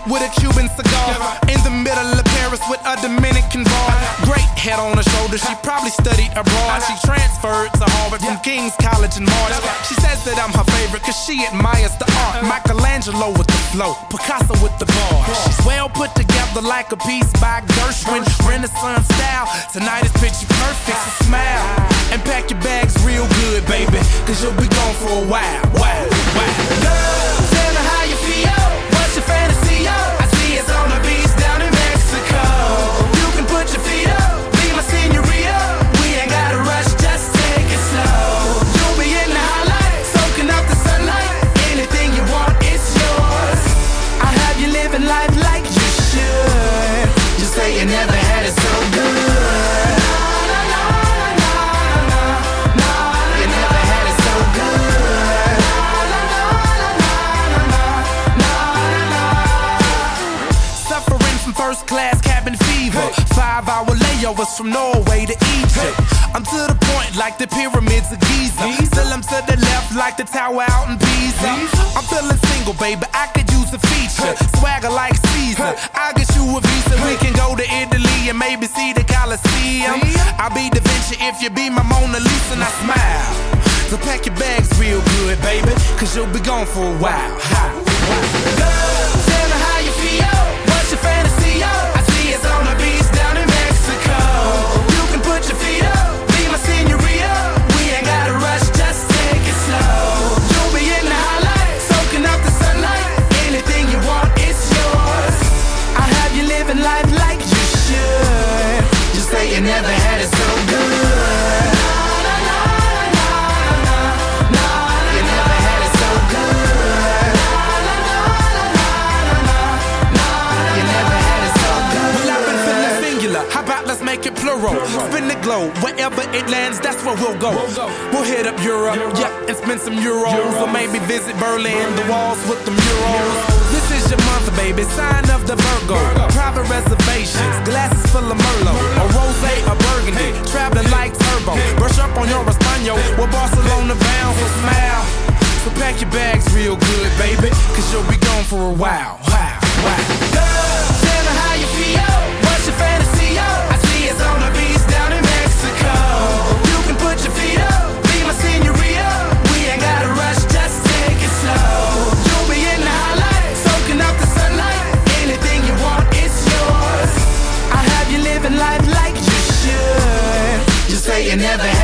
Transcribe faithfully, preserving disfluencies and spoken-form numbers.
with a Cuban cigar. In the middle of Paris with a Dominican bar. Great head on her shoulder, she probably studied abroad. She transferred to Harvard from King's College in March. She says that I'm her favorite cause she admires the art. Michelangelo with the flow, Picasso with the bar. She's well put together like a piece by Gershwin. Renaissance style, tonight is picture perfect, so smile and pack your bags real good, baby, cause you'll be gone for a while. Wow, wow. Girl, tell me how you feel. What's your fantasy, yo? I see it's on the beach down in Mexico. You can put your feet up, be my senorita. We ain't gotta rush, just take it slow. You'll be in the highlight, soaking up the sunlight. Anything you want, it's yours. I have you living life like you should. Just say you never had it so good. First class cabin fever, five hour layovers from Norway to Egypt. I'm to the point like the pyramids of Giza. Still I'm to the left like the tower out in Pisa. I'm feeling single, baby, I could use a feature. Swagger like Caesar, I'll get you a visa. We can go to Italy and maybe see the Colosseum. I'll be Da Vinci if you be my Mona Lisa and I smile. So pack your bags real good, baby, cause you'll be gone for a while. Girl, tell me how you feel. What's your fantasy, yo? I see it's on the beach down in Mexico. You can put your feet up, be my senorita. We ain't gotta rush, just take it slow. You'll be in the highlight, soaking up the sunlight. Anything you want, it's yours. I have you living life like you should. Just say you never had it so good. How about let's make it plural? Spin the globe, wherever it lands, that's where we'll go. We'll hit up Europe, yeah, and spend some euros. Or maybe visit Berlin, the walls with the murals. This is your month, baby, sign of the Virgo. Private reservations, glasses full of Merlot. A rosé, a burgundy, traveling like turbo. Brush up on your Espanol, we're Barcelona bound, so smile. So pack your bags real good, baby, cause you'll be gone for a while. Wow, wow. Girl, tell me how you feel. What's your fantasy, yo? I see it's on the beach down in Mexico. You can put your feet up, be my senorita. We ain't gotta rush, just take it slow. You'll be in the highlight, soaking up the sunlight. Anything you want, it's yours. I have you living life like you should. Just say you never